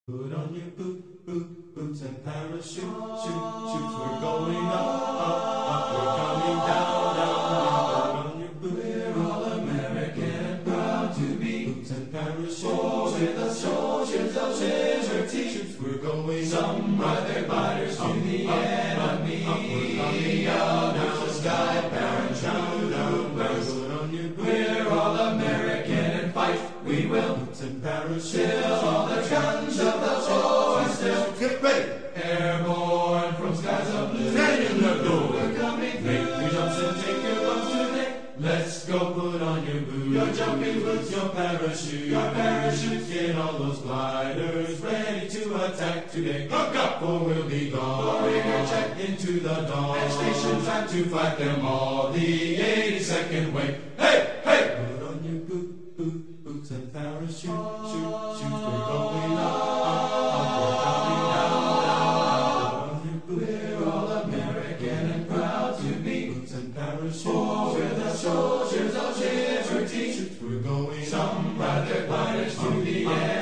Put on your boots and parachute, shoots. We're going up. We're coming down. Put on your boots. We're all American and proud to be boots and parachutes. With a soldier's of liberty. Shoots. We're going some ride their gliders to the enemy. We're coming out of the sky, parachute. Put on your boots. We're all American and fight. We will boots and parachutes. Till all the guns of the boys still Get ready! airborne from skies of blue. Stand in the door. We're coming through. Make your jumps and take your bumps today. Let's go. Put on your boots, Your jumping boots, your parachute, Get all those gliders ready to attack today. Hook up! For we'll be gone. Warrior check into the dawn. and station time to fight them all. The 82nd wave. Hey, hey! Put on your boots and parachute. Shoot. We're going up. We're coming down. Put on your boots. We're all American and proud to be Boots and parachutes. We're the soldiers of liberty. We're going Some ride their gliders to the air.